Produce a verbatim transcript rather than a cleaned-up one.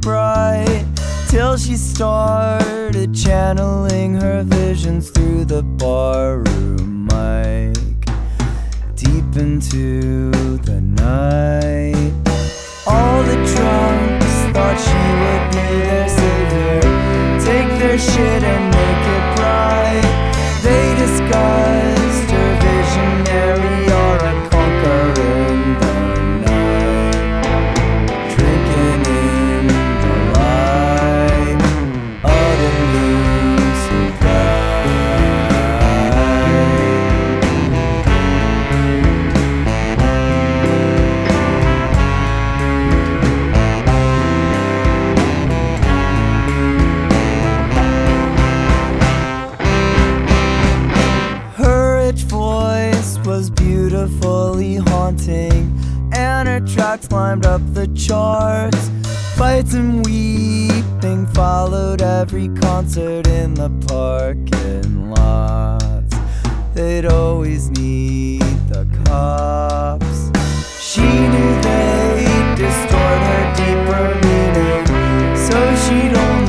bright, till she started channeling her visions through the barroom mic, deep into the night. All the drunks thought she would be their savior, take their shit and make it bright. They disguised her visionary aura, conquering the night, drinking in the light of the moon so bright. Voice was beautifully haunting, and her tracks climbed up the charts. Fights and weeping followed every concert in the parking lots. They'd always need the cops. She knew they'd distort her deeper meaning, so she'd only